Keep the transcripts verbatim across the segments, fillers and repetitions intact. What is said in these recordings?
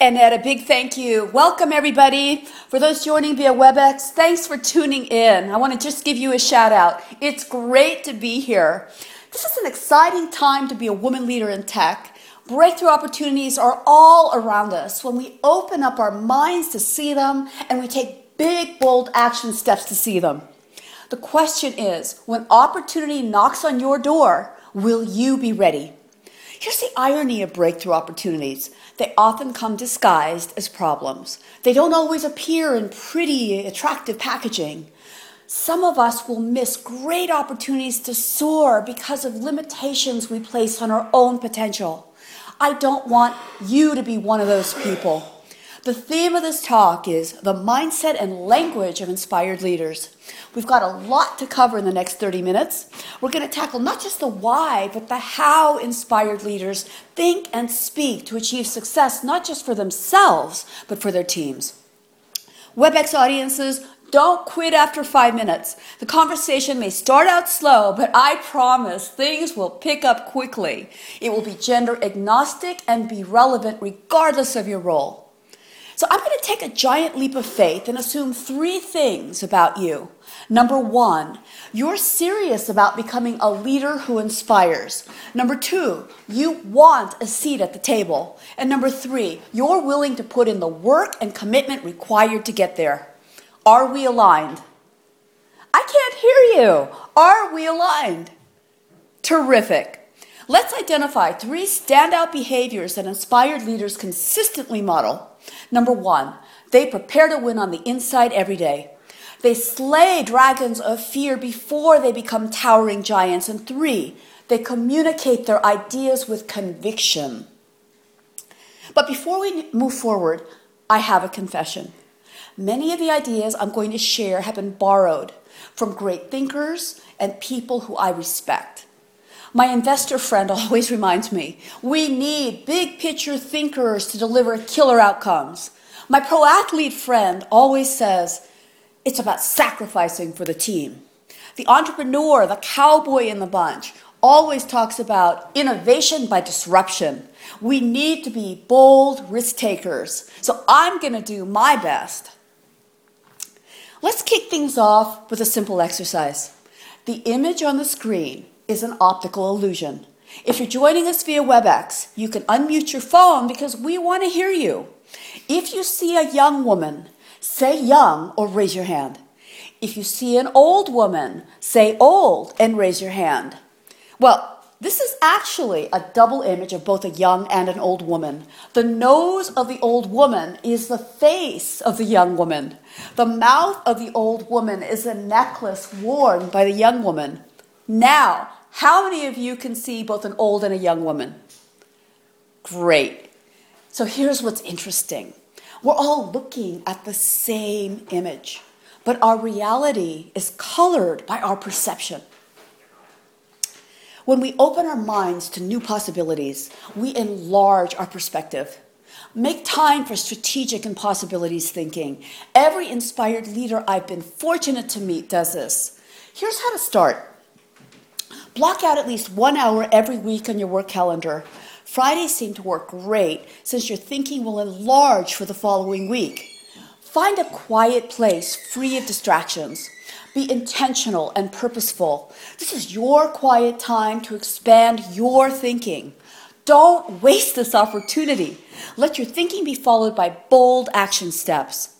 And Ed, a big thank you. Welcome, everybody. For those joining via WebEx, thanks for tuning in. I want to just give you a shout out. It's great to be here. This is an exciting time to be a woman leader in tech. Breakthrough opportunities are all around us when we open up our minds to see them and we take big, bold action steps to see them. The question is, when opportunity knocks on your door, will you be ready? Here's the irony of breakthrough opportunities. They often come disguised as problems. They don't always appear in pretty, attractive packaging. Some of us will miss great opportunities to soar because of limitations we place on our own potential. I don't want you to be one of those people. The theme of this talk is the mindset and language of inspired leaders. We've got a lot to cover in the next thirty minutes. We're going to tackle not just the why, but the how inspired leaders think and speak to achieve success, not just for themselves, but for their teams. WebEx audiences, don't quit after five minutes. The conversation may start out slow, but I promise things will pick up quickly. It will be gender agnostic and be relevant regardless of your role. So I'm going to take a giant leap of faith and assume three things about you. Number one, you're serious about becoming a leader who inspires. Number two, you want a seat at the table. And number three, you're willing to put in the work and commitment required to get there. Are we aligned? I can't hear you. Are we aligned? Terrific. Let's identify three standout behaviors that inspired leaders consistently model. Number one, they prepare to win on the inside every day. They slay dragons of fear before they become towering giants. And three, they communicate their ideas with conviction. But before we move forward, I have a confession. Many of the ideas I'm going to share have been borrowed from great thinkers and people who I respect. My investor friend always reminds me, we need big picture thinkers to deliver killer outcomes. My pro athlete friend always says, it's about sacrificing for the team. The entrepreneur, the cowboy in the bunch, always talks about innovation by disruption. We need to be bold risk takers. So I'm going to do my best. Let's kick things off with a simple exercise. The image on the screen is an optical illusion. If you're joining us via WebEx, you can unmute your phone because we want to hear you. If you see a young woman, say young or raise your hand. If you see an old woman, say old and raise your hand. Well, this is actually a double image of both a young and an old woman. The nose of the old woman is the face of the young woman. The mouth of the old woman is a necklace worn by the young woman. Now, how many of you can see both an old and a young woman? Great. So here's what's interesting. We're all looking at the same image, but our reality is colored by our perception. When we open our minds to new possibilities, we enlarge our perspective. Make time for strategic and possibilities thinking. Every inspired leader I've been fortunate to meet does this. Here's how to start. Block out at least one hour every week on your work calendar. Fridays seem to work great since your thinking will enlarge for the following week. Find a quiet place free of distractions. Be intentional and purposeful. This is your quiet time to expand your thinking. Don't waste this opportunity. Let your thinking be followed by bold action steps.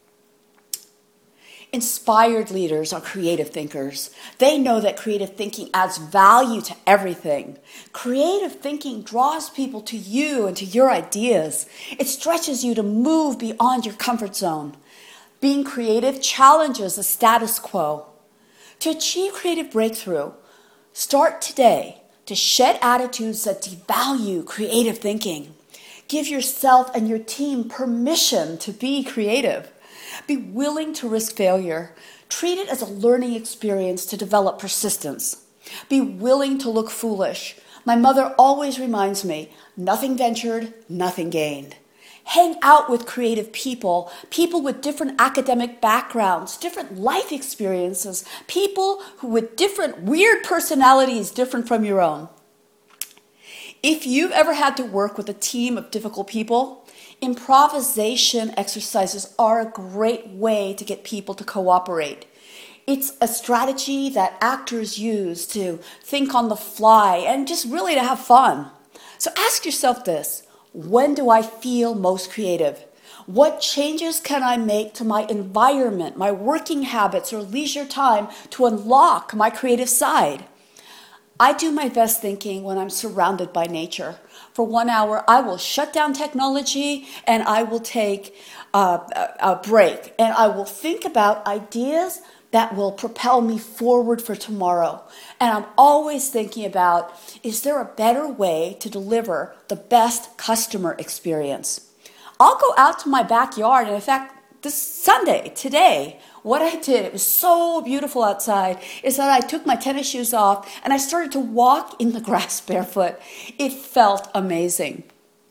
Inspired leaders are creative thinkers. They know that creative thinking adds value to everything. Creative thinking draws people to you and to your ideas. It stretches you to move beyond your comfort zone. Being creative challenges the status quo. To achieve creative breakthrough, start today to shed attitudes that devalue creative thinking. Give yourself and your team permission to be creative. Be willing to risk failure. Treat it as a learning experience to develop persistence. Be willing to look foolish. My mother always reminds me, nothing ventured, nothing gained. Hang out with creative people, people with different academic backgrounds, different life experiences, people who with different weird personalities different from your own. If you've ever had to work with a team of difficult people, improvisation exercises are a great way to get people to cooperate. It's a strategy that actors use to think on the fly and just really to have fun. So ask yourself this: when do I feel most creative? What changes can I make to my environment, my working habits, or leisure time to unlock my creative side? I do my best thinking when I'm surrounded by nature. For one hour, I will shut down technology and I will take a, a break. And I will think about ideas that will propel me forward for tomorrow. And I'm always thinking about, is there a better way to deliver the best customer experience? I'll go out to my backyard, and in fact, this Sunday, today, what I did, it was so beautiful outside, is that I took my tennis shoes off and I started to walk in the grass barefoot. It felt amazing.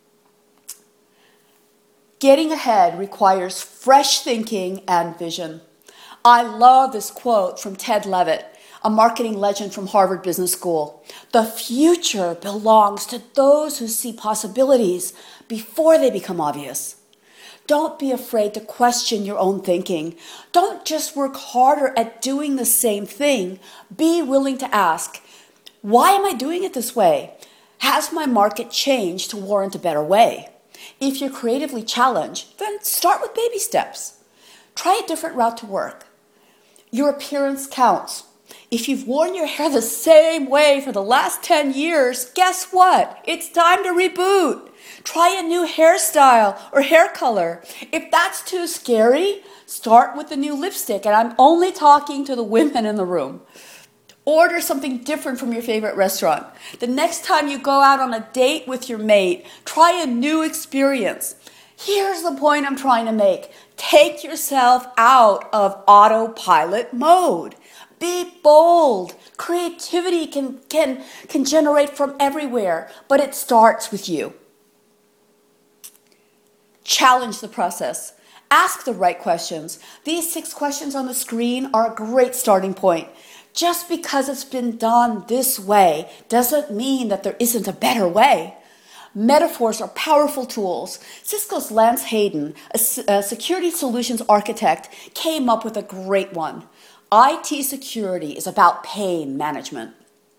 Getting ahead requires fresh thinking and vision. I love this quote from Ted Levitt, a marketing legend from Harvard Business School. The future belongs to those who see possibilities before they become obvious. Don't be afraid to question your own thinking. Don't just work harder at doing the same thing. Be willing to ask, why am I doing it this way? Has my market changed to warrant a better way? If you're creatively challenged, then start with baby steps. Try a different route to work. Your appearance counts. If you've worn your hair the same way for the last ten years, guess what? It's time to reboot. Try a new hairstyle or hair color. If that's too scary, start with the new lipstick. And I'm only talking to the women in the room. Order something different from your favorite restaurant. The next time you go out on a date with your mate, try a new experience. Here's the point I'm trying to make. Take yourself out of autopilot mode. Be bold. Creativity can, can, can generate from everywhere, but it starts with you. Challenge the process. Ask the right questions. These six questions on the screen are a great starting point. Just because it's been done this way doesn't mean that there isn't a better way. Metaphors are powerful tools. Cisco's Lance Hayden, a, a security solutions architect, came up with a great one. I T security is about pain management.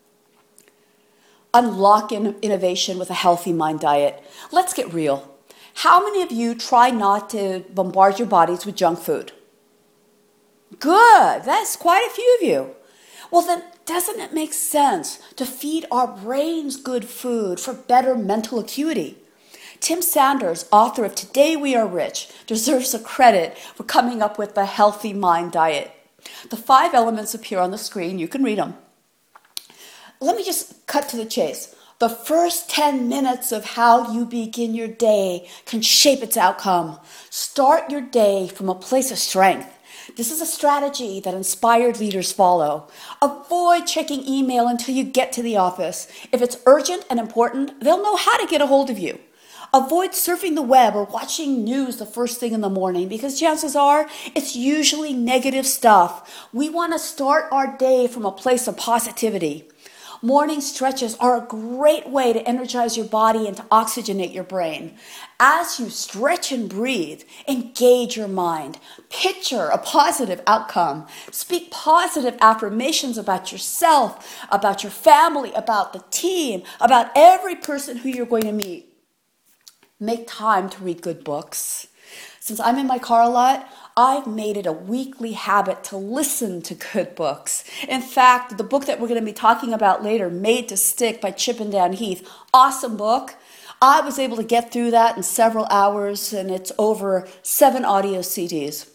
Unlock in- innovation with a healthy mind diet. Let's get real. How many of you try not to bombard your bodies with junk food? Good. That's quite a few of you. Well, then, doesn't it make sense to feed our brains good food for better mental acuity? Tim Sanders, author of Today We Are Rich, deserves a credit for coming up with the healthy mind diet. The five elements appear on the screen. You can read them. Let me just cut to the chase. The first ten minutes of how you begin your day can shape its outcome. Start your day from a place of strength. This is a strategy that inspired leaders follow. Avoid checking email until you get to the office. If it's urgent and important, they'll know how to get a hold of you. Avoid surfing the web or watching news the first thing in the morning because chances are it's usually negative stuff. We want to start our day from a place of positivity. Morning stretches are a great way to energize your body and to oxygenate your brain. As you stretch and breathe, engage your mind. Picture a positive outcome. Speak positive affirmations about yourself, about your family, about the team, about every person who you're going to meet. Make time to read good books. Since I'm in my car a lot, I've made it a weekly habit to listen to good books. In fact, the book that we're going to be talking about later, Made to Stick by Chip and Dan Heath, awesome book. I was able to get through that in several hours, and it's over seven audio C Ds.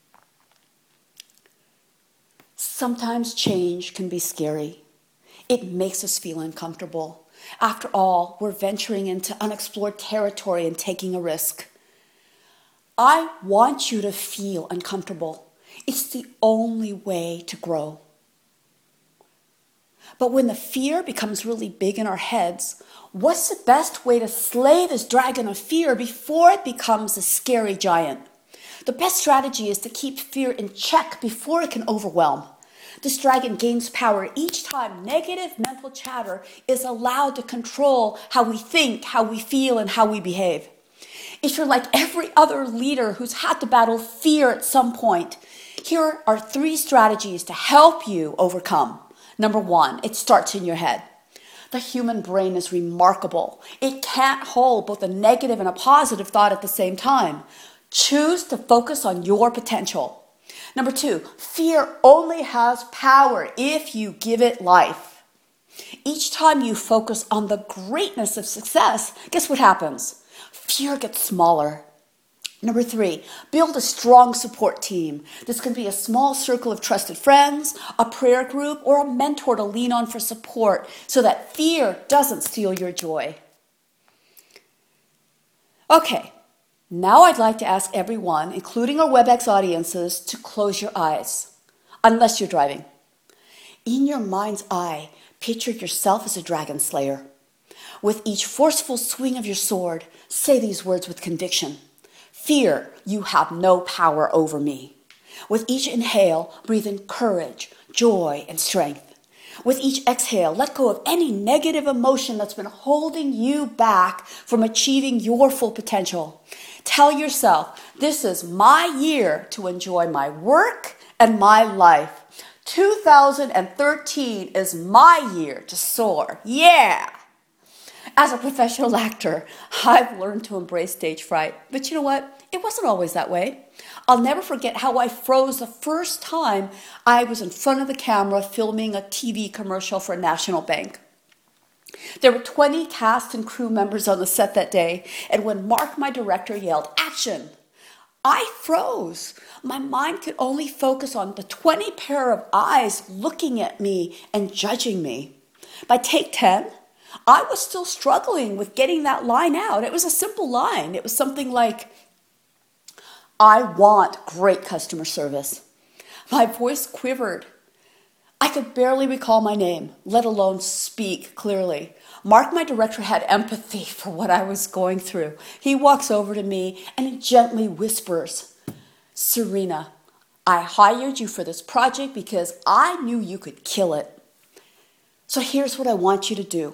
Sometimes change can be scary. It makes us feel uncomfortable. After all, we're venturing into unexplored territory and taking a risk. I want you to feel uncomfortable. It's the only way to grow. But when the fear becomes really big in our heads, what's the best way to slay this dragon of fear before it becomes a scary giant? The best strategy is to keep fear in check before it can overwhelm. This dragon gains power each time negative mental chatter is allowed to control how we think, how we feel, and how we behave. If you're like every other leader who's had to battle fear at some point, here are three strategies to help you overcome. Number one, it starts in your head. The human brain is remarkable. It can't hold both a negative and a positive thought at the same time. Choose to focus on your potential. Number two, fear only has power if you give it life. Each time you focus on the greatness of success, guess what happens? Fear gets smaller. Number three, build a strong support team. This can be a small circle of trusted friends, a prayer group, or a mentor to lean on for support so that fear doesn't steal your joy. Okay, now I'd like to ask everyone, including our WebEx audiences, to close your eyes, unless you're driving. In your mind's eye, picture yourself as a dragon slayer. With each forceful swing of your sword, say these words with conviction. Fear, you have no power over me. With each inhale, breathe in courage, joy, and strength. With each exhale, let go of any negative emotion that's been holding you back from achieving your full potential. Tell yourself, this is my year to enjoy my work and my life. two thousand thirteen is my year to soar. Yeah! As a professional actor, I've learned to embrace stage fright. But you know what? It wasn't always that way. I'll never forget how I froze the first time I was in front of the camera filming a T V commercial for a national bank. There were twenty cast and crew members on the set that day, and when Mark, my director, yelled, "Action!" I froze. My mind could only focus on the twenty pair of eyes looking at me and judging me. By take ten, I was still struggling with getting that line out. It was a simple line. It was something like, I want great customer service. My voice quivered. I could barely recall my name, let alone speak clearly. Mark, my director, had empathy for what I was going through. He walks over to me and he gently whispers, Serena, I hired you for this project because I knew you could kill it. So here's what I want you to do.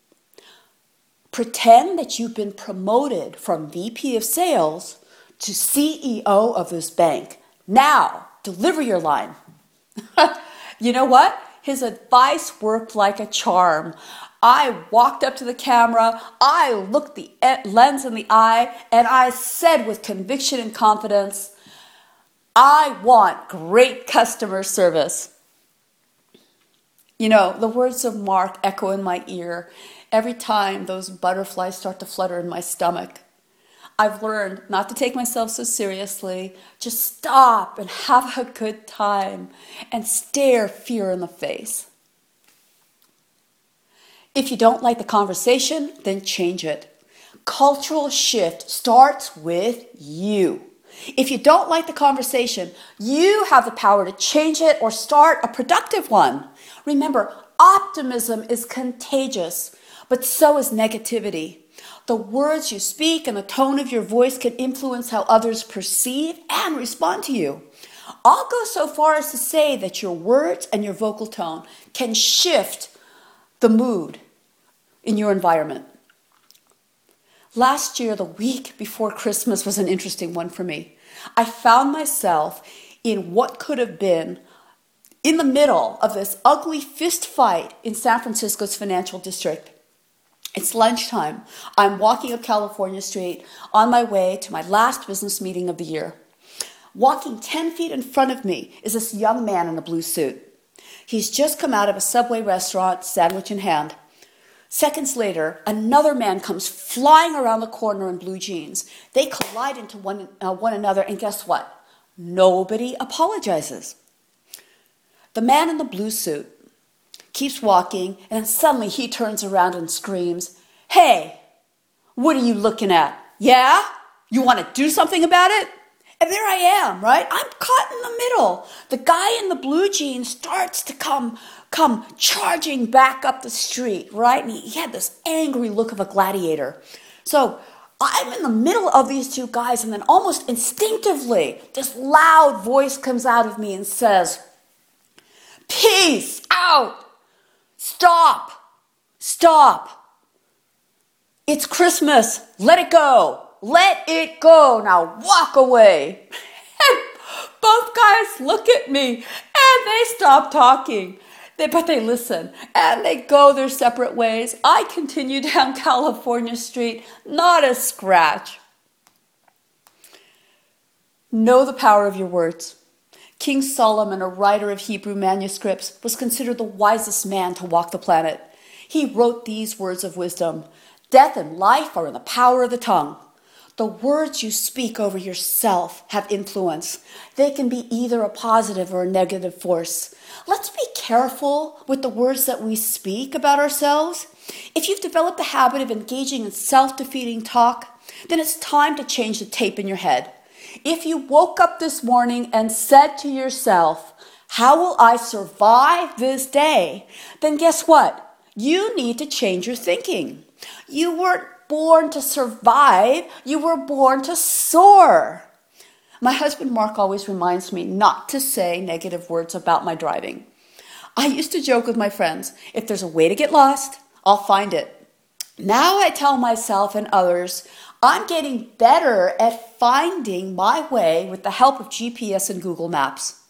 Pretend that you've been promoted from V P of sales to C E O of this bank. Now, deliver your line. You know what? His advice worked like a charm. I walked up to the camera, I looked the lens in the eye, and I said with conviction and confidence, I want great customer service. You know, the words of Mark echo in my ear every time those butterflies start to flutter in my stomach. I've learned not to take myself so seriously, just stop and have a good time and stare fear in the face. If you don't like the conversation, then change it. Cultural shift starts with you. If you don't like the conversation, you have the power to change it or start a productive one. Remember, optimism is contagious, but so is negativity. The words you speak and the tone of your voice can influence how others perceive and respond to you. I'll go so far as to say that your words and your vocal tone can shift the mood in your environment. Last year, the week before Christmas was an interesting one for me. I found myself in what could have been in the middle of this ugly fist fight in San Francisco's financial district. It's lunchtime. I'm walking up California Street on my way to my last business meeting of the year. Walking ten feet in front of me is this young man in a blue suit. He's just come out of a Subway restaurant, sandwich in hand. Seconds later, another man comes flying around the corner in blue jeans. They collide into one, uh, one another, and guess what? Nobody apologizes. The man in the blue suit keeps walking, and then suddenly he turns around and screams, Hey, what are you looking at? Yeah? You want to do something about it? And there I am, right? I'm caught in the middle. The guy in the blue jeans starts to come, come charging back up the street, right? And he, he had this angry look of a gladiator. So I'm in the middle of these two guys, and then almost instinctively, this loud voice comes out of me and says, Peace out. Stop. Stop. It's Christmas. Let it go. Let it go. Now walk away. And both guys look at me and they stop talking. They, but they listen and they go their separate ways. I continue down California Street, not a scratch. Know the power of your words. King Solomon, a writer of Hebrew manuscripts, was considered the wisest man to walk the planet. He wrote these words of wisdom. Death and life are in the power of the tongue. The words you speak over yourself have influence. They can be either a positive or a negative force. Let's be careful with the words that we speak about ourselves. If you've developed the habit of engaging in self-defeating talk, then it's time to change the tape in your head. If you woke up this morning and said to yourself, how will I survive this day? Then guess what? You need to change your thinking. You weren't born to survive. You were born to soar. My husband Mark always reminds me not to say negative words about my driving. I used to joke with my friends, if there's a way to get lost, I'll find it. Now I tell myself and others, I'm getting better at finding my way with the help of G P S and Google Maps.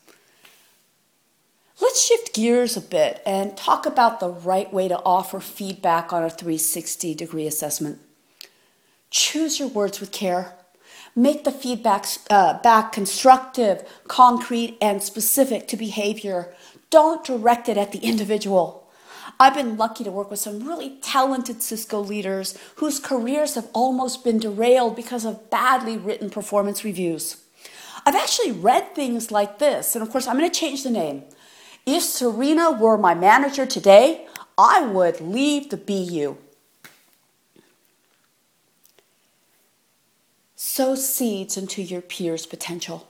Let's shift gears a bit and talk about the right way to offer feedback on a three sixty degree assessment. Choose your words with care. Make the feedback uh, back constructive, concrete, and specific to behavior. Don't direct it at the individual. I've been lucky to work with some really talented Cisco leaders whose careers have almost been derailed because of badly written performance reviews. I've actually read things like this, and of course I'm going to change the name. If Serena were my manager today, I would leave the B U. Sow seeds into your peers' potential.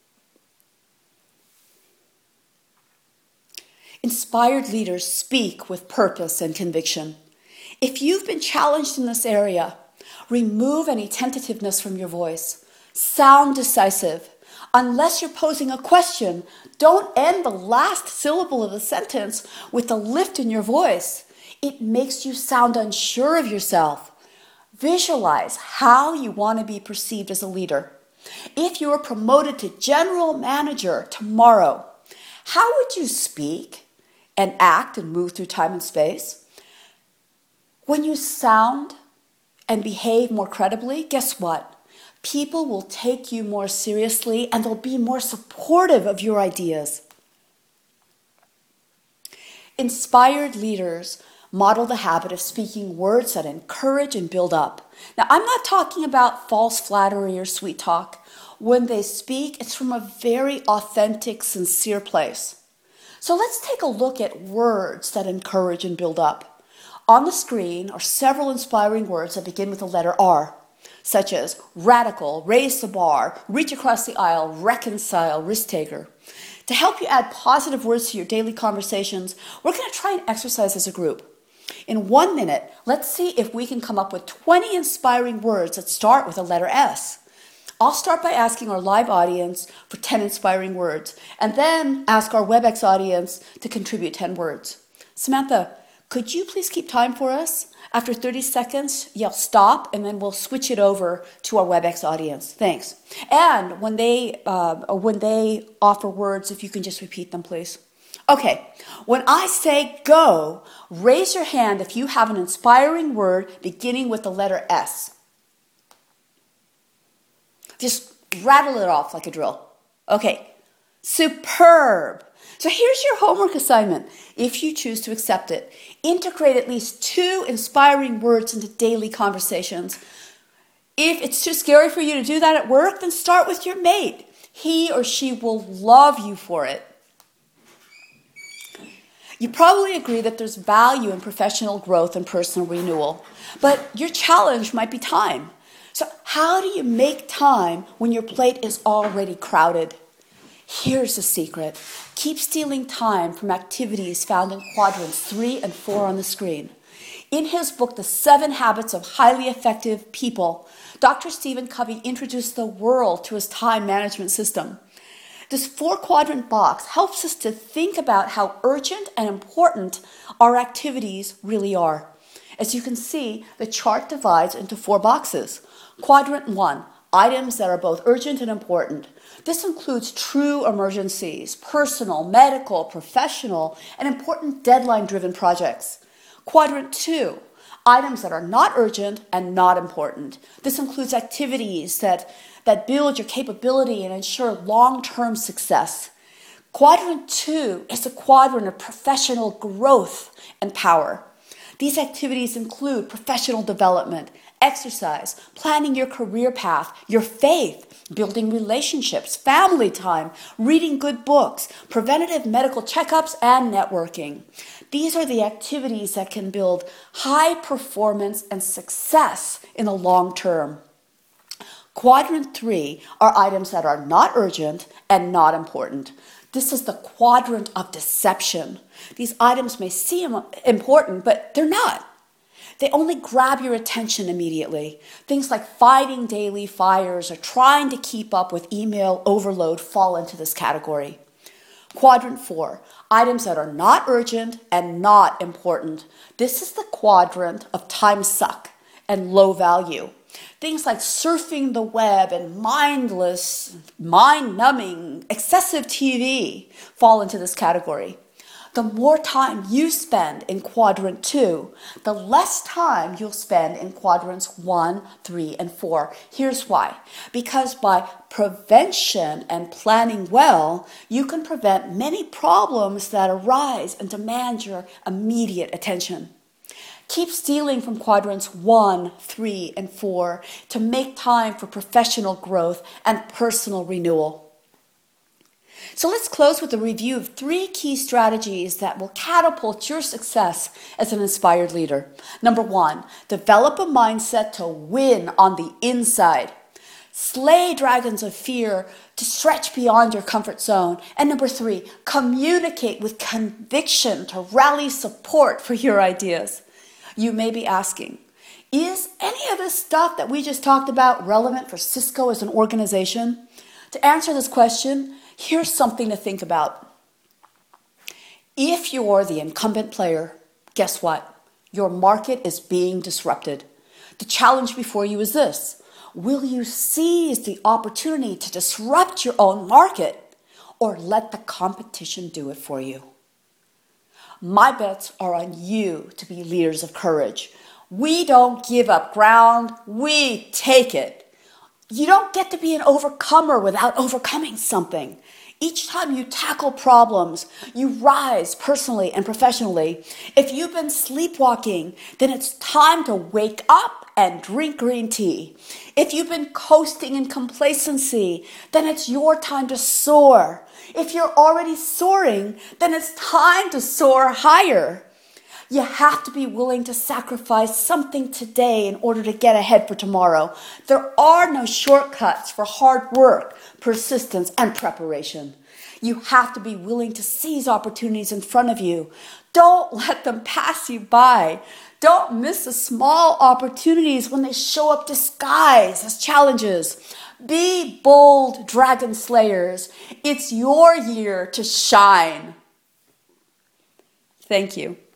Inspired leaders speak with purpose and conviction. If you've been challenged in this area, remove any tentativeness from your voice. Sound decisive. Unless you're posing a question, don't end the last syllable of the sentence with a lift in your voice. It makes you sound unsure of yourself. Visualize how you want to be perceived as a leader. If you were promoted to general manager tomorrow, how would you speak and act and move through time and space? When you sound and behave more credibly, guess what? People will take you more seriously and they'll be more supportive of your ideas. Inspired leaders model the habit of speaking words that encourage and build up. Now, I'm not talking about false flattery or sweet talk. When they speak, it's from a very authentic, sincere place. So let's take a look at words that encourage and build up. On the screen are several inspiring words that begin with the letter R, such as radical, raise the bar, reach across the aisle, reconcile, risk taker. To help you add positive words to your daily conversations, we're going to try an exercise as a group. In one minute, let's see if we can come up with twenty inspiring words that start with the letter S. I'll start by asking our live audience for ten inspiring words, and then ask our WebEx audience to contribute ten words. Samantha, could you please keep time for us? After thirty seconds, yell stop, and then we'll switch it over to our WebEx audience. Thanks. And when they, uh, when they offer words, if you can just repeat them, please. Okay, when I say go, raise your hand if you have an inspiring word beginning with the letter S. Just rattle it off like a drill. Okay, superb. So here's your homework assignment, if you choose to accept it. Integrate at least two inspiring words into daily conversations. If it's too scary for you to do that at work, then start with your mate. He or she will love you for it. You probably agree that there's value in professional growth and personal renewal, but your challenge might be time. So how do you make time when your plate is already crowded? Here's the secret. Keep stealing time from activities found in quadrants three and four on the screen. In his book, The Seven Habits of Highly Effective People, Doctor Stephen Covey introduced the world to his time management system. This four quadrant box helps us to think about how urgent and important our activities really are. As you can see, the chart divides into four boxes. Quadrant one, items that are both urgent and important. This includes true emergencies, personal, medical, professional, and important deadline-driven projects. Quadrant two, items that are not urgent and not important. This includes activities that, that build your capability and ensure long-term success. Quadrant two is a quadrant of professional growth and power. These activities include professional development, exercise, planning your career path, your faith, building relationships, family time, reading good books, preventative medical checkups, and networking. These are the activities that can build high performance and success in the long term. Quadrant three are items that are not urgent and not important. This is the quadrant of deception. These items may seem important, but they're not. They only grab your attention immediately. Things like fighting daily fires or trying to keep up with email overload fall into this category. Quadrant four, items that are not urgent and not important. This is the quadrant of time suck and low value. Things like surfing the web and mindless, mind-numbing, excessive T V fall into this category. The more time you spend in quadrant two, the less time you'll spend in quadrants one, three, and four. Here's why. Because by prevention and planning well, you can prevent many problems that arise and demand your immediate attention. Keep stealing from quadrants one, three, and four to make time for professional growth and personal renewal. So let's close with a review of three key strategies that will catapult your success as an inspired leader. Number one, develop a mindset to win on the inside. Slay dragons of fear to stretch beyond your comfort zone. And number three, communicate with conviction to rally support for your ideas. You may be asking, is any of this stuff that we just talked about relevant for Cisco as an organization? To answer this question, here's something to think about. If you're the incumbent player, guess what? Your market is being disrupted. The challenge before you is this. Will you seize the opportunity to disrupt your own market or let the competition do it for you? My bets are on you to be leaders of courage. We don't give up ground, we take it. You don't get to be an overcomer without overcoming something. Each time you tackle problems, you rise personally and professionally. If you've been sleepwalking, then it's time to wake up and drink green tea. If you've been coasting in complacency, then it's your time to soar. If you're already soaring, then it's time to soar higher. You have to be willing to sacrifice something today in order to get ahead for tomorrow. There are no shortcuts for hard work, persistence, and preparation. You have to be willing to seize opportunities in front of you. Don't let them pass you by. Don't miss the small opportunities when they show up disguised as challenges. Be bold, dragon slayers. It's your year to shine. Thank you.